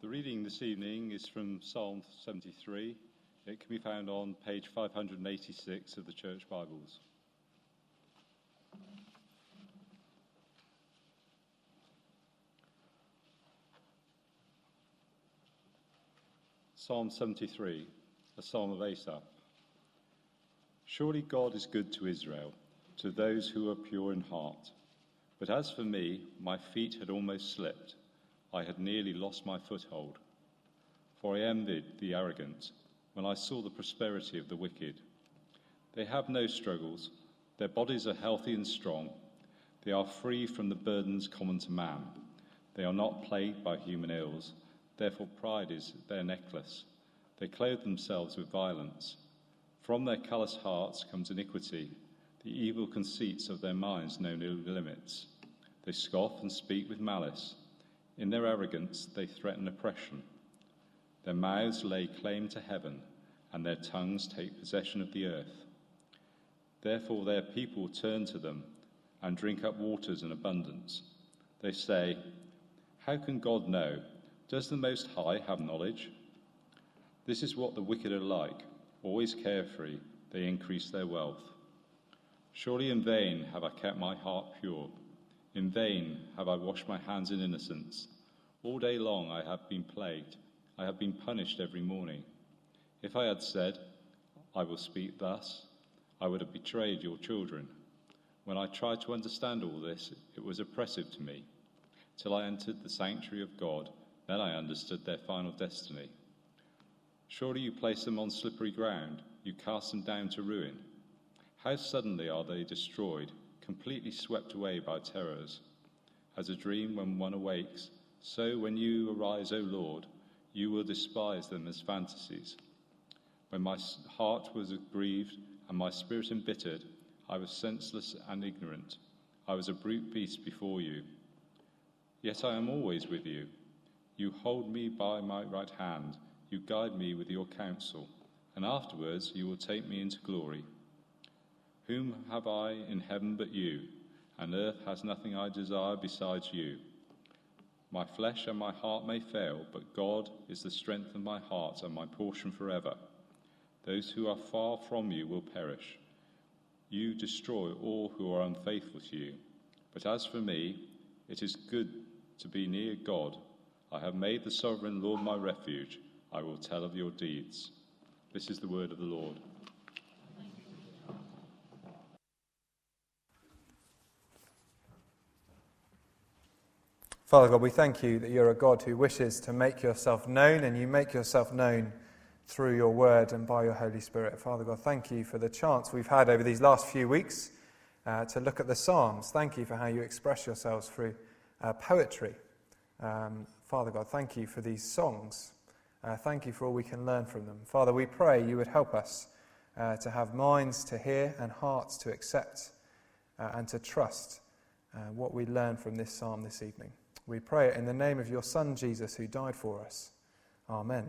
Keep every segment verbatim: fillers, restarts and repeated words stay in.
reading this evening is from Psalm seventy-three. It can be found on page five hundred eighty-six of the Church Bibles. Psalm seventy-three, a psalm of Asaph. Surely God is good to Israel, to those who are pure in heart. But as for me, my feet had almost slipped. I had nearly lost my foothold. For I envied the arrogant when I saw the prosperity of the wicked. They have no struggles. Their bodies are healthy and strong. They are free from the burdens common to man. They are not plagued by human ills. Therefore pride is their necklace. They clothe themselves with violence. From their callous hearts comes iniquity. The evil conceits of their minds know no limits. They scoff and speak with malice. In their arrogance they threaten oppression. Their mouths lay claim to heaven, and their tongues take possession of the earth. Therefore their people turn to them and drink up waters in abundance. They say, how can God know? Does the Most High have knowledge? This is what the wicked are like, always carefree, they increase their wealth. Surely in vain have I kept my heart pure. In vain have I washed my hands in innocence. All day long I have been plagued. I have been punished every morning. If I had said, I will speak thus, I would have betrayed your children. When I tried to understand all this, it was oppressive to me. Till I entered the sanctuary of God, then I understood their final destiny. Surely you place them on slippery ground. You cast them down to ruin. How suddenly are they destroyed, completely swept away by terrors. As a dream when one awakes, so when you arise, O Lord, you will despise them as fantasies. When my heart was grieved and my spirit embittered, I was senseless and ignorant. I was a brute beast before you. Yet I am always with you. You hold me by my right hand. You guide me with your counsel, and afterwards you will take me into glory. Whom have I in heaven but you? And earth has nothing I desire besides you. My flesh and my heart may fail, but God is the strength of my heart and my portion forever. Those who are far from you will perish. You destroy all who are unfaithful to you. But as for me, it is good to be near God. I have made the sovereign Lord my refuge. I will tell of your deeds. This is the word of the Lord. Father God, we thank you that you're a God who wishes to make yourself known, and you make yourself known through your word and by your Holy Spirit. Father God, thank you for the chance we've had over these last few weeks uh, to look at the Psalms. Thank you for how you express yourselves through uh, poetry. Um, Father God, thank you for these songs. Uh, thank you for all we can learn from them. Father, we pray you would help us uh, to have minds to hear and hearts to accept uh, and to trust uh, what we learn from this psalm this evening. We pray it in the name of your Son, Jesus, who died for us. Amen.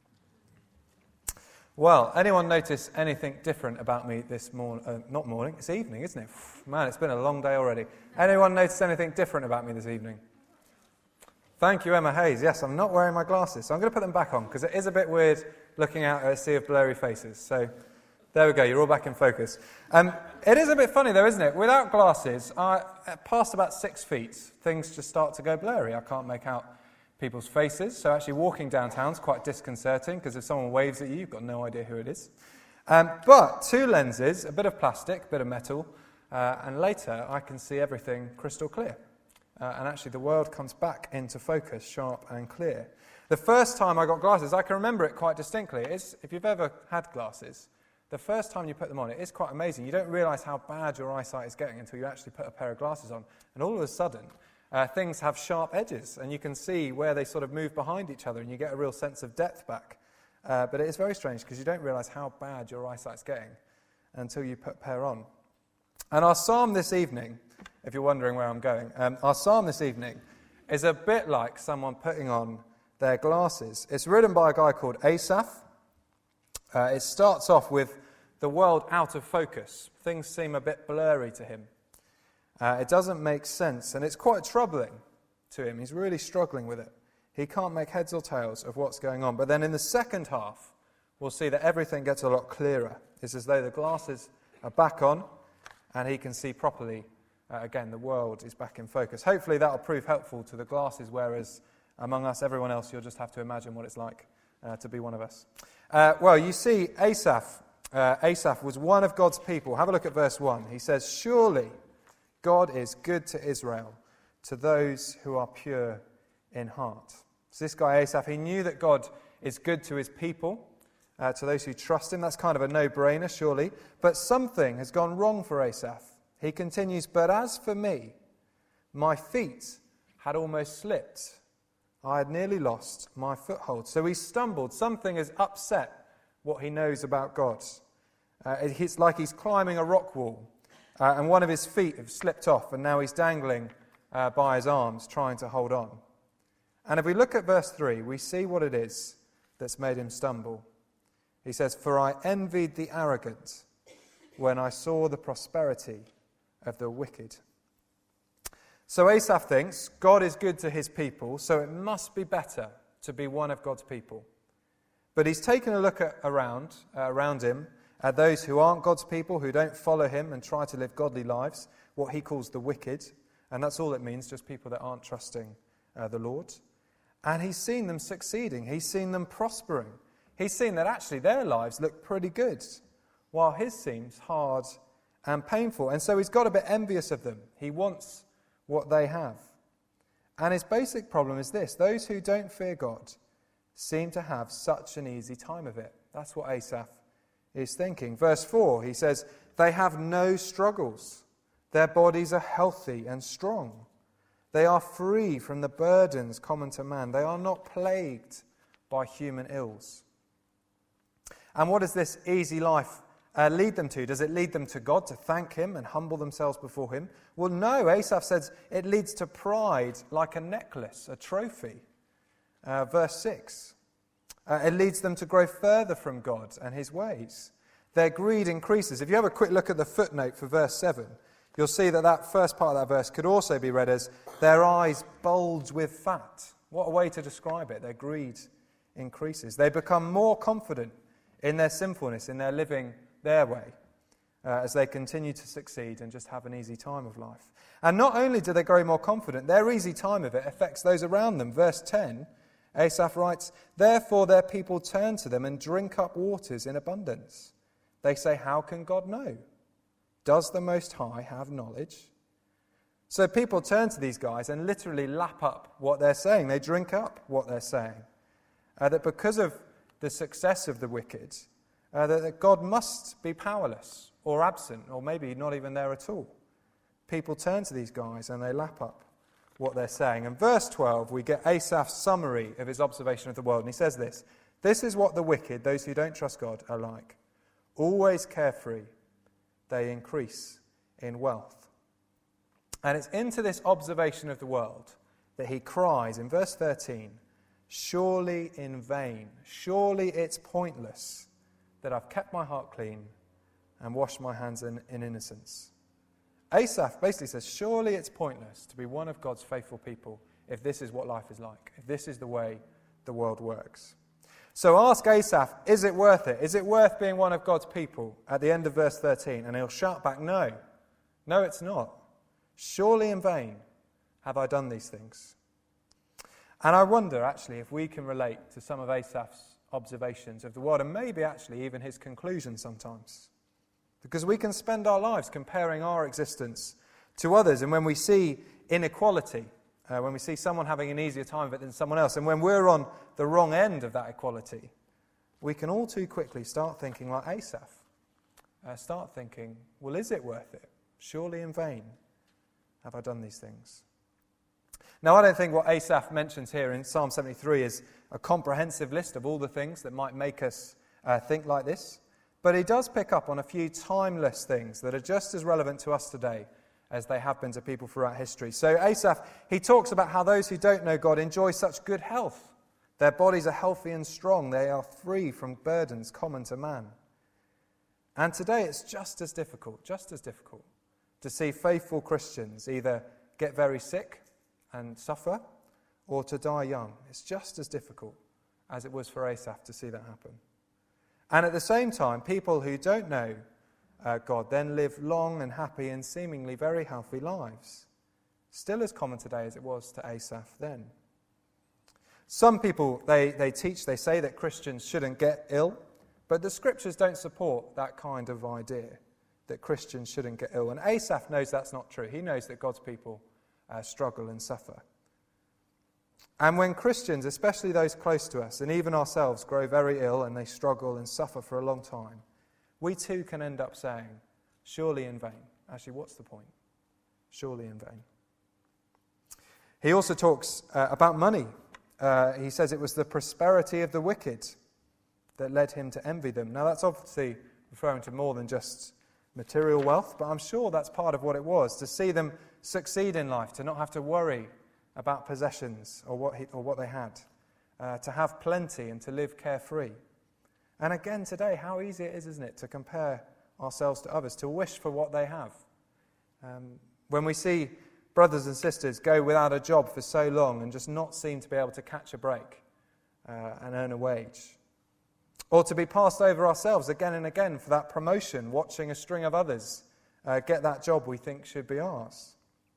Well, anyone notice anything different about me this morning? Uh, not morning, it's evening, isn't it? Man, it's been a long day already. Anyone notice anything different about me this evening? Thank you, Emma Hayes. Yes, I'm not wearing my glasses, so I'm going to put them back on, because it is a bit weird looking out at a sea of blurry faces. So there we go, you're all back in focus. Um, it is a bit funny though, isn't it? Without glasses, I, past about six feet, things just start to go blurry. I can't make out people's faces, so actually walking downtown is quite disconcerting, because if someone waves at you, you've got no idea who it is. Um, but two lenses, a bit of plastic, a bit of metal, uh, and later I can see everything crystal clear. Uh, and actually the world comes back into focus, sharp and clear. The first time I got glasses, I can remember it quite distinctly. It's, if you've ever had glasses, the first time you put them on, it is quite amazing. You don't realise how bad your eyesight is getting until you actually put a pair of glasses on. And all of a sudden, uh, things have sharp edges, and you can see where they sort of move behind each other, and you get a real sense of depth back. Uh, but it is very strange, because you don't realise how bad your eyesight's getting until you put a pair on. And our psalm this evening, if you're wondering where I'm going, um, our psalm this evening is a bit like someone putting on their glasses. It's written by a guy called Asaph. Uh, it starts off with the world out of focus. Things seem a bit blurry to him. Uh, it doesn't make sense, and it's quite troubling to him. He's really struggling with it. He can't make heads or tails of what's going on. But then in the second half, we'll see that everything gets a lot clearer. It's as though the glasses are back on and he can see properly. Uh, again, the world is back in focus. Hopefully that will prove helpful to the glasses wearers among us. Everyone else, you'll just have to imagine what it's like uh, to be one of us. Uh, well, you see, Asaph, uh, Asaph was one of God's people. Have a look at verse one. He says, surely God is good to Israel, to those who are pure in heart. So this guy Asaph, he knew that God is good to his people, uh, to those who trust him. That's kind of a no-brainer, surely. But something has gone wrong for Asaph. He continues, but as for me, my feet had almost slipped. I had nearly lost my foothold. So he stumbled. Something has upset what he knows about God. Uh, it's like he's climbing a rock wall, uh, and one of his feet have slipped off, and now he's dangling uh, by his arms, trying to hold on. And if we look at verse three, we see what it is that's made him stumble. He says, for I envied the arrogant when I saw the prosperity of the wicked. So Asaph thinks God is good to his people, so it must be better to be one of God's people. But he's taken a look at, around, uh, around him at those who aren't God's people, who don't follow him and try to live godly lives, what he calls the wicked. And that's all it means, just people that aren't trusting uh, the Lord. And he's seen them succeeding. He's seen them prospering. He's seen that actually their lives look pretty good, while his seems hard and painful. And so he's got a bit envious of them. He wants what they have. And his basic problem is this: those who don't fear God seem to have such an easy time of it. That's what Asaph is thinking. Verse four, he says, they have no struggles. Their bodies are healthy and strong. They are free from the burdens common to man. They are not plagued by human ills. And what does this easy life Uh, lead them to? Does it lead them to God, to thank him and humble themselves before him? Well, no. Asaph says it leads to pride like a necklace, a trophy. Uh, verse six. Uh, it leads them to grow further from God and his ways. Their greed increases. If you have a quick look at the footnote for verse seven, you'll see that that first part of that verse could also be read as, their eyes bulge with fat. What a way to describe it. Their greed increases. They become more confident in their sinfulness, in their living their way, uh, as they continue to succeed and just have an easy time of life. And not only do they grow more confident, their easy time of it affects those around them. Verse ten, Asaph writes, therefore their people turn to them and drink up waters in abundance. They say, how can God know? Does the Most High have knowledge? So people turn to these guys and literally lap up what they're saying. They drink up what they're saying. Uh, that because of the success of the wicked, Uh, that, that God must be powerless or absent or maybe not even there at all. People turn to these guys and they lap up what they're saying. And verse twelve, we get Asaph's summary of his observation of the world. And he says this: this is what the wicked, those who don't trust God, are like. Always carefree, they increase in wealth. And it's into this observation of the world that he cries in verse thirteen, surely in vain, surely it's pointless that I've kept my heart clean and washed my hands in, in innocence. Asaph basically says, surely it's pointless to be one of God's faithful people if this is what life is like, if this is the way the world works. So ask Asaph, is it worth it? Is it worth being one of God's people at the end of verse thirteen? And he'll shout back, no. No, it's not. Surely in vain have I done these things. And I wonder, actually, if we can relate to some of Asaph's observations of the world, and maybe actually even his conclusions sometimes. Because we can spend our lives comparing our existence to others, and when we see inequality, uh, when we see someone having an easier time of it than someone else, and when we're on the wrong end of that equality, we can all too quickly start thinking like Asaph. Uh, start thinking, well, is it worth it? Surely in vain have I done these things. Now, I don't think what Asaph mentions here in Psalm seventy-three is a comprehensive list of all the things that might make us uh, think like this, but he does pick up on a few timeless things that are just as relevant to us today as they have been to people throughout history. So Asaph, he talks about how those who don't know God enjoy such good health. Their bodies are healthy and strong. They are free from burdens common to man. And today it's just as difficult, just as difficult to see faithful Christians either get very sick and suffer, or to die young. It's just as difficult as it was for Asaph to see that happen. And at the same time, people who don't know uh, God then live long and happy and seemingly very healthy lives. Still as common today as it was to Asaph then. Some people, they, they teach, they say that Christians shouldn't get ill, but the scriptures don't support that kind of idea, that Christians shouldn't get ill. And Asaph knows that's not true. He knows that God's people uh, struggle and suffer. And when Christians, especially those close to us, and even ourselves, grow very ill and they struggle and suffer for a long time, we too can end up saying, surely in vain. Actually, what's the point? Surely in vain. He also talks uh, about money. Uh, he says it was the prosperity of the wicked that led him to envy them. Now, that's obviously referring to more than just material wealth, but I'm sure that's part of what it was, to see them succeed in life, to not have to worry about possessions or what he, or what they had, uh, to have plenty and to live carefree. And again today, how easy it is, isn't it, to compare ourselves to others, to wish for what they have. Um, when we see brothers and sisters go without a job for so long and just not seem to be able to catch a break uh, and earn a wage. Or to be passed over ourselves again and again for that promotion, watching a string of others uh, get that job we think should be ours.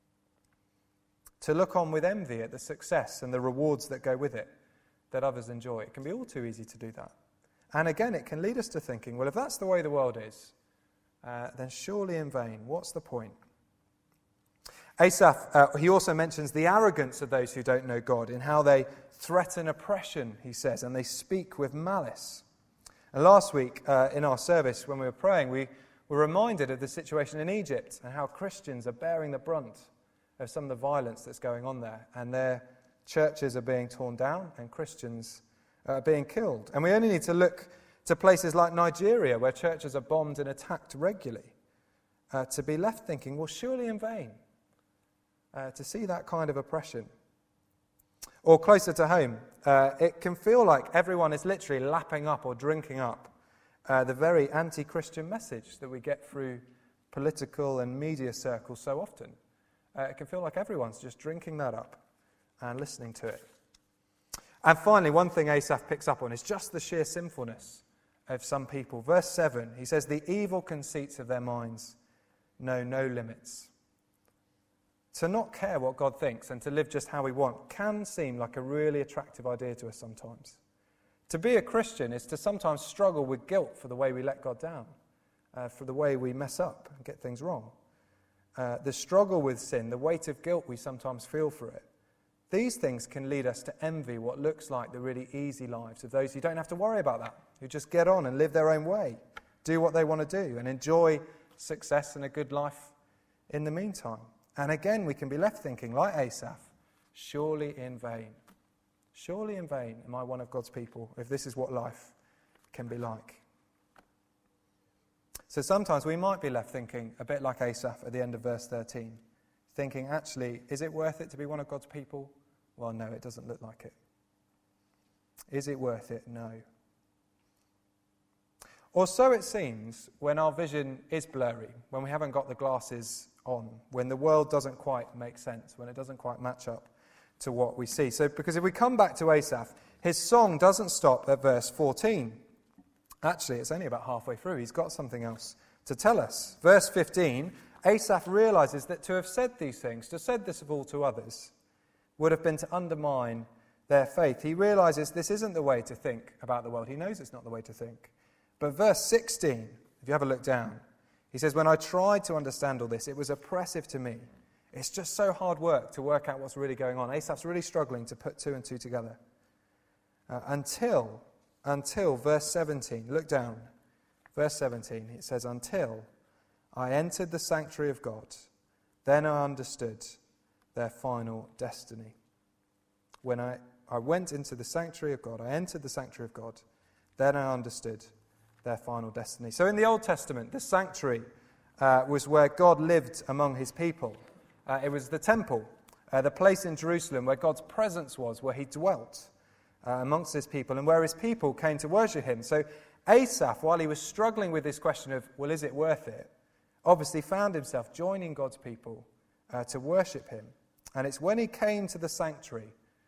To look on with envy at the success and the rewards that go with it, that others enjoy. It can be all too easy to do that. And again, it can lead us to thinking, well, if that's the way the world is, uh, then surely in vain. What's the point? Asaph, uh, he also mentions the arrogance of those who don't know God in how they threaten oppression, he says, and they speak with malice. And last week uh, in our service, when we were praying, we were reminded of the situation in Egypt and how Christians are bearing the brunt of some of the violence that's going on there. And their churches are being torn down and Christians are being killed. And we only need to look to places like Nigeria, where churches are bombed and attacked regularly, uh, to be left thinking, well, surely in vain, uh, to see that kind of oppression. Or closer to home, uh, it can feel like everyone is literally lapping up or drinking up uh, the very anti-Christian message that we get through political and media circles so often. Uh, it can feel like everyone's just drinking that up and listening to it. And finally, one thing Asaph picks up on is just the sheer sinfulness of some people. Verse seven, he says, the evil conceits of their minds know no limits. To not care what God thinks and to live just how we want can seem like a really attractive idea to us sometimes. To be a Christian is to sometimes struggle with guilt for the way we let God down, uh, for the way we mess up and get things wrong. Uh, the struggle with sin, the weight of guilt we sometimes feel for it. These things can lead us to envy what looks like the really easy lives of those who don't have to worry about that, who just get on and live their own way, do what they want to do, and enjoy success and a good life in the meantime. And again, we can be left thinking, like Asaph, surely in vain. Surely in vain am I one of God's people, if this is what life can be like. So sometimes we might be left thinking, a bit like Asaph at the end of verse thirteen, thinking, actually, is it worth it to be one of God's people? Well, no, it doesn't look like it. Is it worth it? No. Or so it seems when our vision is blurry, when we haven't got the glasses on, when the world doesn't quite make sense, when it doesn't quite match up to what we see. So, because if we come back to Asaph, his song doesn't stop at verse fourteen. Actually, it's only about halfway through. He's got something else to tell us. Verse fifteen, Asaph realizes that to have said these things, to have said this of all to others, would have been to undermine their faith. He realizes this isn't the way to think about the world. He knows it's not the way to think. But verse sixteen, if you have a look down, he says, when I tried to understand all this, it was oppressive to me. It's just so hard work to work out what's really going on. Asaph's really struggling to put two and two together. Uh, until, until verse seventeen, look down. Verse seventeen, it says, until I entered the sanctuary of God, then I understood their final destiny. When I, I went into the sanctuary of God, I entered the sanctuary of God, then I understood their final destiny. So in the Old Testament, the sanctuary uh, was where God lived among his people. Uh, it was the temple, uh, the place in Jerusalem where God's presence was, where he dwelt uh, amongst his people and where his people came to worship him. So Asaph, while he was struggling with this question of, well, is it worth it, obviously found himself joining God's people uh, to worship him. And it's when he came to the sanctuary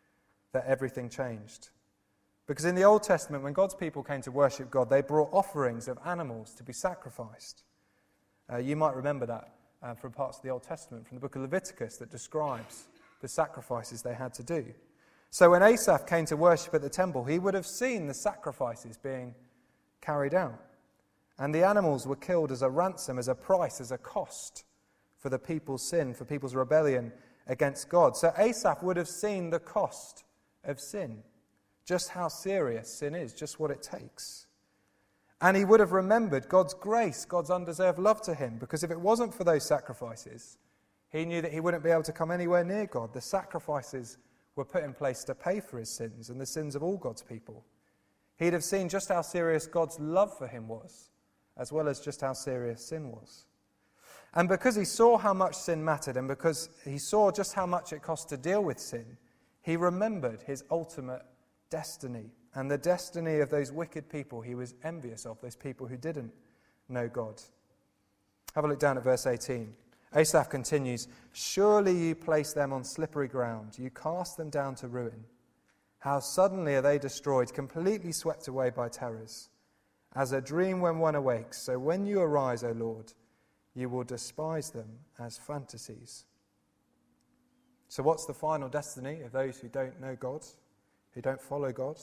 that everything changed. Because in the Old Testament, when God's people came to worship God, they brought offerings of animals to be sacrificed. Uh, you might remember that uh, from parts of the Old Testament, from the book of Leviticus, that describes the sacrifices they had to do. So when Asaph came to worship at the temple, he would have seen the sacrifices being carried out. And the animals were killed as a ransom, as a price, as a cost for the people's sin, for people's rebellion against God. So Asaph would have seen the cost of sin, just how serious sin is, just what it takes. And he would have remembered God's grace, God's undeserved love to him, because if it wasn't for those sacrifices, he knew that he wouldn't be able to come anywhere near God. The sacrifices were put in place to pay for his sins and the sins of all God's people. He'd have seen just how serious God's love for him was, as well as just how serious sin was. And because he saw how much sin mattered, and because he saw just how much it cost to deal with sin, he remembered his ultimate destiny and the destiny of those wicked people he was envious of, those people who didn't know God. Have a look down at verse eighteen. Asaph continues, "Surely you place them on slippery ground. You cast them down to ruin. How suddenly are they destroyed, completely swept away by terrors. As a dream when one awakes, so when you arise, O Lord, you will despise them as fantasies." So what's the final destiny of those who don't know God, who don't follow God?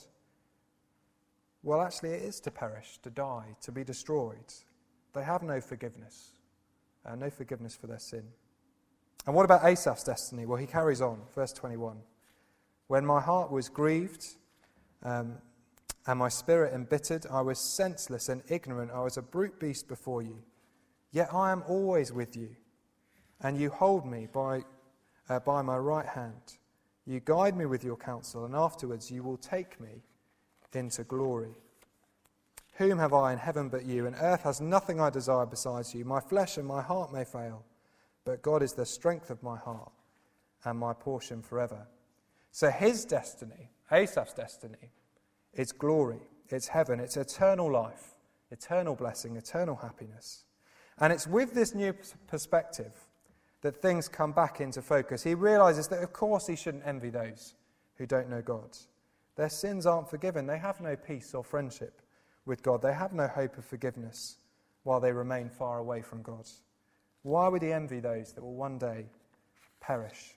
Well, actually it is to perish, to die, to be destroyed. They have no forgiveness, uh, no forgiveness for their sin. And what about Asaph's destiny? Well, he carries on, verse twenty-one. "When my heart was grieved um, and my spirit embittered, I was senseless and ignorant. I was a brute beast before you. Yet I am always with you, and you hold me by, uh, by my right hand. You guide me with your counsel, and afterwards you will take me into glory. Whom have I in heaven but you? And earth has nothing I desire besides you. My flesh and my heart may fail, but God is the strength of my heart and my portion forever." So his destiny, Asaph's destiny, is glory, it's heaven, it's eternal life, eternal blessing, eternal happiness. And it's with this new perspective that things come back into focus. He realizes that, of course, he shouldn't envy those who don't know God. Their sins aren't forgiven. They have no peace or friendship with God. They have no hope of forgiveness while they remain far away from God. Why would he envy those that will one day perish?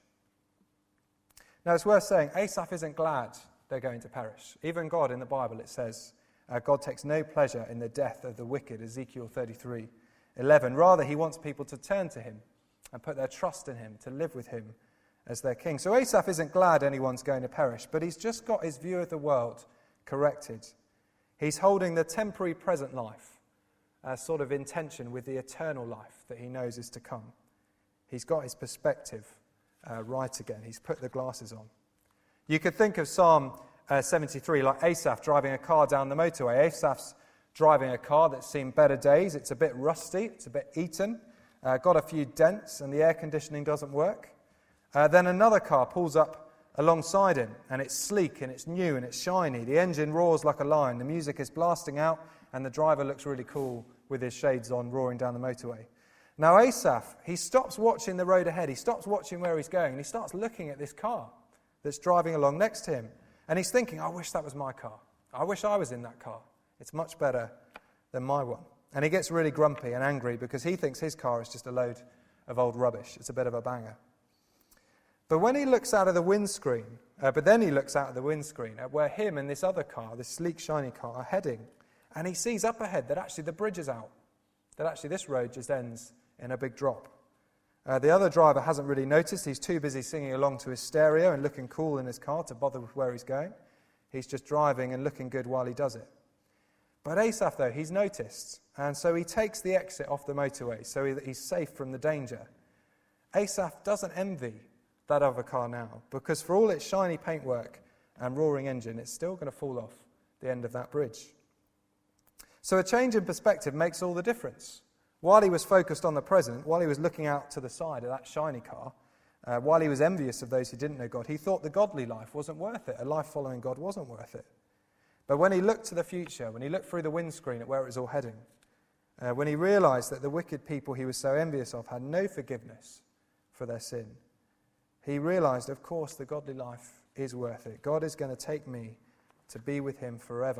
Now, it's worth saying, Asaph isn't glad they're going to perish. Even God, in the Bible, it says, uh, God takes no pleasure in the death of the wicked, Ezekiel thirty-three eleven. Rather, he wants people to turn to him and put their trust in him, to live with him as their king. So Asaph isn't glad anyone's going to perish, but he's just got his view of the world corrected. He's holding the temporary present life as sort of in tension with the eternal life that he knows is to come. He's got his perspective uh, right again. He's put the glasses on. You could think of Psalm uh, seventy-three like Asaph driving a car down the motorway. Asaph's driving a car that's seen better days. It's a bit rusty, it's a bit eaten, uh, got a few dents, and the air conditioning doesn't work. Uh, then another car pulls up alongside him, and it's sleek, and it's new, and it's shiny. The engine roars like a lion, the music is blasting out, and the driver looks really cool with his shades on, roaring down the motorway. Now Asaph, he stops watching the road ahead, he stops watching where he's going, and he starts looking at this car that's driving along next to him, and he's thinking, I wish that was my car. I wish I was in that car. It's much better than my one. And he gets really grumpy and angry because he thinks his car is just a load of old rubbish. It's a bit of a banger. But when he looks out of the windscreen, uh, but then he looks out of the windscreen at where him and this other car, this sleek, shiny car, are heading, and he sees up ahead that actually the bridge is out, that actually this road just ends in a big drop. Uh, the other driver hasn't really noticed. He's too busy singing along to his stereo and looking cool in his car to bother with where he's going. He's just driving and looking good while he does it. But Asaph, though, he's noticed, and so he takes the exit off the motorway so that he's safe from the danger. Asaph doesn't envy that other car now, because for all its shiny paintwork and roaring engine, it's still going to fall off the end of that bridge. So a change in perspective makes all the difference. While he was focused on the present, while he was looking out to the side of that shiny car, uh, while he was envious of those who didn't know God, he thought the godly life wasn't worth it. A life following God wasn't worth it. But when he looked to the future, when he looked through the windscreen at where it was all heading, uh, when he realized that the wicked people he was so envious of had no forgiveness for their sin, he realized, of course, the godly life is worth it. God is going to take me to be with him forever.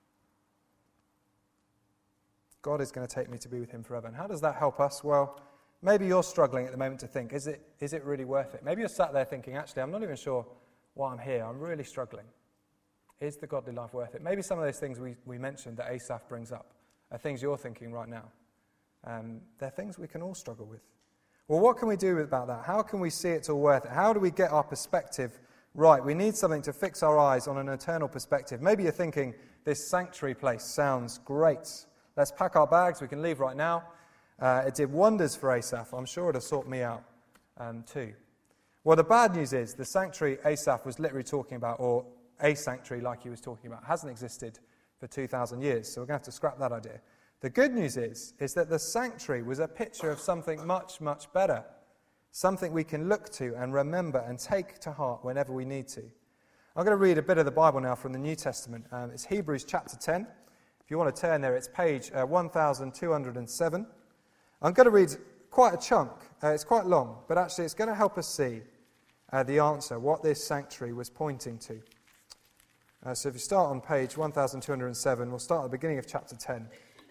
God is going to take me to be with him forever. And how does that help us? Well, maybe you're struggling at the moment to think, is it is it really worth it? Maybe you're sat there thinking, actually, I'm not even sure why I'm here. I'm really struggling. Is the godly life worth it? Maybe some of those things we, we mentioned that Asaph brings up are things you're thinking right now. Um, they're things we can all struggle with. Well, what can we do about that? How can we see it's all worth it? How do we get our perspective right? We need something to fix our eyes on an eternal perspective. Maybe you're thinking, this sanctuary place sounds great. Let's pack our bags. We can leave right now. Uh, it did wonders for Asaph. I'm sure it'll sort me out um, too. Well, the bad news is the sanctuary Asaph was literally talking about, or a sanctuary like he was talking about, hasn't existed for two thousand years. So we're going to have to scrap that idea. The good news is, is that the sanctuary was a picture of something much, much better. Something we can look to and remember and take to heart whenever we need to. I'm going to read a bit of the Bible now from the New Testament. Um, it's Hebrews chapter ten. If you want to turn there, it's page uh, one thousand two hundred seven. I'm going to read quite a chunk. Uh, it's quite long, but actually it's going to help us see uh, the answer, what this sanctuary was pointing to. Uh, so if you start on page one thousand two hundred seven, we'll start at the beginning of chapter ten.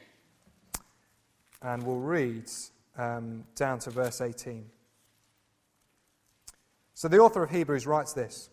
And we'll read um, down to verse eighteen. So the author of Hebrews writes this: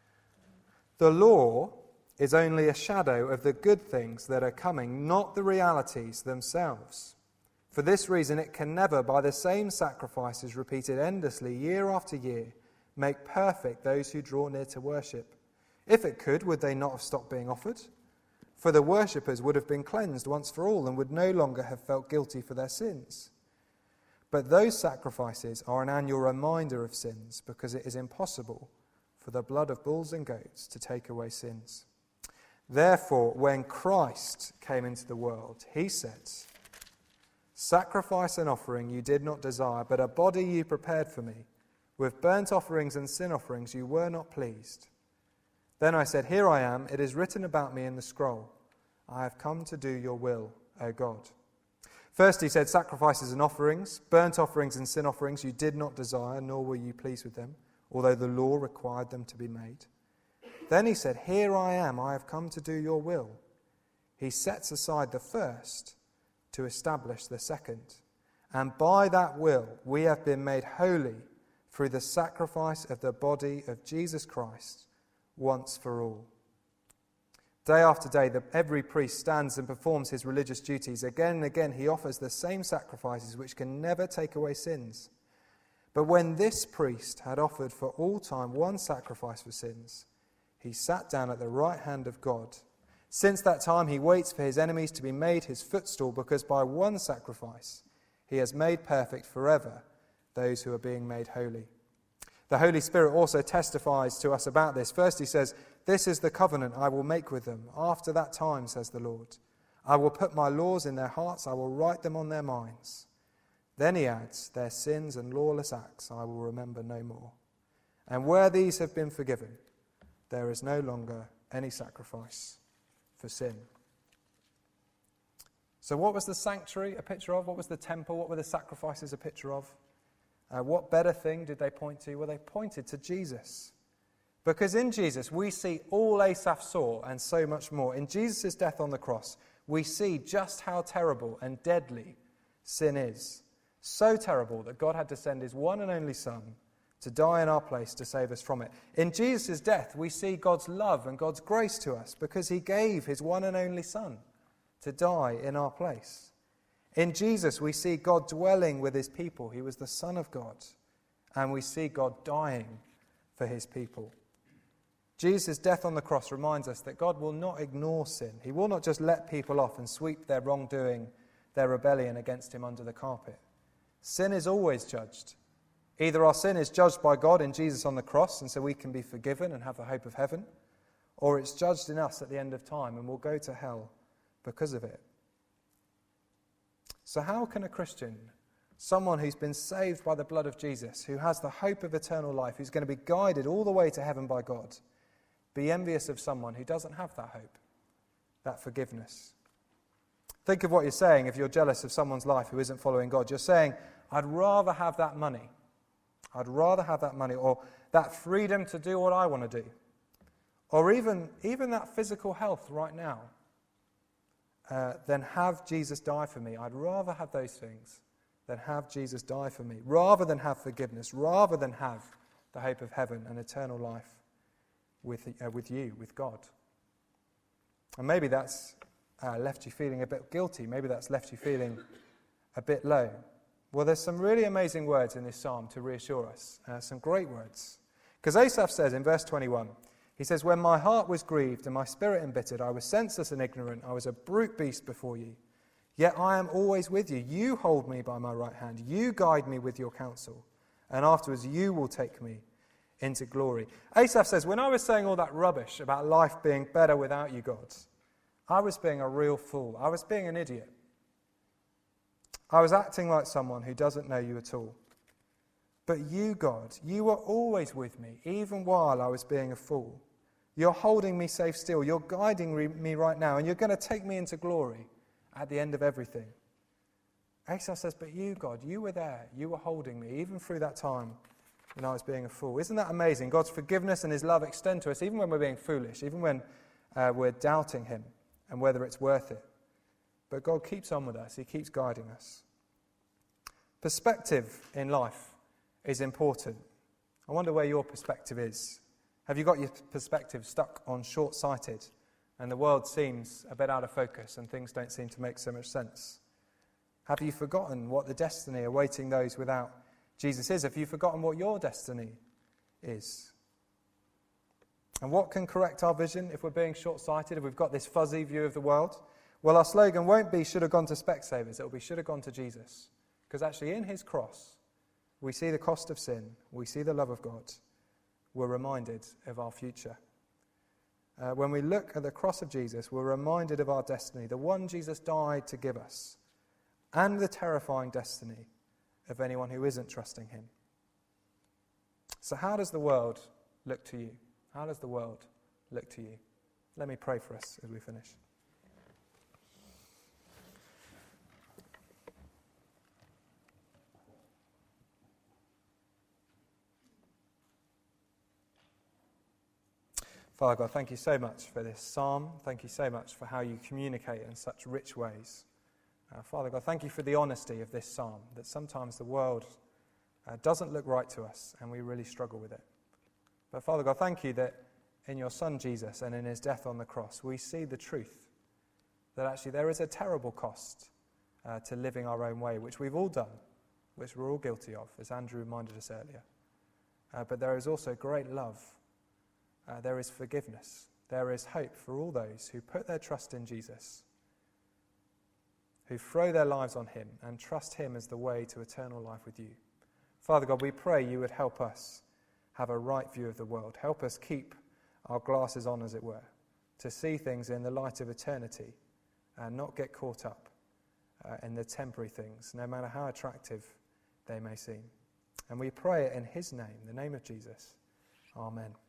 "The law is only a shadow of the good things that are coming, not the realities themselves. For this reason it can never, by the same sacrifices repeated endlessly year after year, make perfect those who draw near to worship. If it could, would they not have stopped being offered? For the worshippers would have been cleansed once for all and would no longer have felt guilty for their sins. But those sacrifices are an annual reminder of sins, because it is impossible for the blood of bulls and goats to take away sins. Therefore, when Christ came into the world, he said, 'Sacrifice and offering you did not desire, but a body you prepared for me. With burnt offerings and sin offerings you were not pleased. Then I said, Here I am, it is written about me in the scroll. I have come to do your will, O God.' First he said, sacrifices and offerings, burnt offerings and sin offerings you did not desire, nor were you pleased with them, although the law required them to be made. Then he said, Here I am, I have come to do your will. He sets aside the first to establish the second. And by that will we have been made holy through the sacrifice of the body of Jesus Christ once for all. Day after day, the, every priest stands and performs his religious duties. Again and again, he offers the same sacrifices which can never take away sins. But when this priest had offered for all time one sacrifice for sins, he sat down at the right hand of God. Since that time, he waits for his enemies to be made his footstool, because by one sacrifice he has made perfect forever those who are being made holy. The Holy Spirit also testifies to us about this. First he says, This is the covenant I will make with them. After that time, says the Lord, I will put my laws in their hearts, I will write them on their minds. Then he adds, Their sins and lawless acts I will remember no more. And where these have been forgiven, there is no longer any sacrifice for sin." So what was the sanctuary a picture of? What was the temple? What were the sacrifices a picture of? Uh, what better thing did they point to? Well, they pointed to Jesus. Because in Jesus, we see all Asaph saw and so much more. In Jesus' death on the cross, we see just how terrible and deadly sin is. So terrible that God had to send his one and only Son to die in our place to save us from it. In Jesus' death, we see God's love and God's grace to us, because he gave his one and only Son to die in our place. In Jesus, we see God dwelling with his people. He was the Son of God. And we see God dying for his people. Jesus' death on the cross reminds us that God will not ignore sin. He will not just let people off and sweep their wrongdoing, their rebellion against him under the carpet. Sin is always judged. Either our sin is judged by God in Jesus on the cross, and so we can be forgiven and have the hope of heaven, or it's judged in us at the end of time and we'll go to hell because of it. So how can a Christian, someone who's been saved by the blood of Jesus, who has the hope of eternal life, who's going to be guided all the way to heaven by God, be envious of someone who doesn't have that hope, that forgiveness? Think of what you're saying if you're jealous of someone's life who isn't following God. You're saying, I'd rather have that money. I'd rather have that money, or that freedom to do what I want to do. or even, even that physical health right now, uh, than have Jesus die for me. I'd rather have those things than have Jesus die for me, rather than have forgiveness, rather than have the hope of heaven and eternal life with, uh, with you, with God. And maybe that's uh, left you feeling a bit guilty. Maybe that's left you feeling a bit low. Well, there's some really amazing words in this psalm to reassure us, uh, some great words. Because Asaph says in verse twenty-one, he says, "When my heart was grieved and my spirit embittered, I was senseless and ignorant, I was a brute beast before you. Yet I am always with you. You hold me by my right hand. You guide me with your counsel. And afterwards you will take me into glory." Asaph says, when I was saying all that rubbish about life being better without you, God, I was being a real fool. I was being an idiot. I was acting like someone who doesn't know you at all. But you, God, you were always with me, even while I was being a fool. You're holding me safe still. You're guiding re- me right now, and you're going to take me into glory at the end of everything. Asaph says, but you, God, you were there. You were holding me, even through that time when I was being a fool. Isn't that amazing? God's forgiveness and his love extend to us, even when we're being foolish, even when uh, we're doubting him and whether it's worth it. But God keeps on with us. He keeps guiding us. Perspective in life is important. I wonder where your perspective is. Have you got your perspective stuck on short-sighted and the world seems a bit out of focus and things don't seem to make so much sense? Have you forgotten what the destiny awaiting those without Jesus is? Have you forgotten what your destiny is? And what can correct our vision if we're being short-sighted, if we've got this fuzzy view of the world? Well, our slogan won't be should have gone to Specsavers, it'll be should have gone to Jesus. Because actually in his cross, we see the cost of sin, we see the love of God, we're reminded of our future. Uh, when we look at the cross of Jesus, we're reminded of our destiny, the one Jesus died to give us, and the terrifying destiny of anyone who isn't trusting him. So how does the world look to you? How does the world look to you? Let me pray for us as we finish. Father God, thank you so much for this psalm. Thank you so much for how you communicate in such rich ways. Uh, Father God, thank you for the honesty of this psalm, that sometimes the world uh, doesn't look right to us and we really struggle with it. But Father God, thank you that in your Son Jesus and in his death on the cross, we see the truth that actually there is a terrible cost uh, to living our own way, which we've all done, which we're all guilty of, as Andrew reminded us earlier. Uh, but there is also great love. Uh, there is forgiveness. There is hope for all those who put their trust in Jesus, who throw their lives on him and trust him as the way to eternal life with you. Father God, we pray you would help us have a right view of the world. Help us keep our glasses on, as it were, to see things in the light of eternity and not get caught up uh, in the temporary things, no matter how attractive they may seem. And we pray it in his name, the name of Jesus. Amen.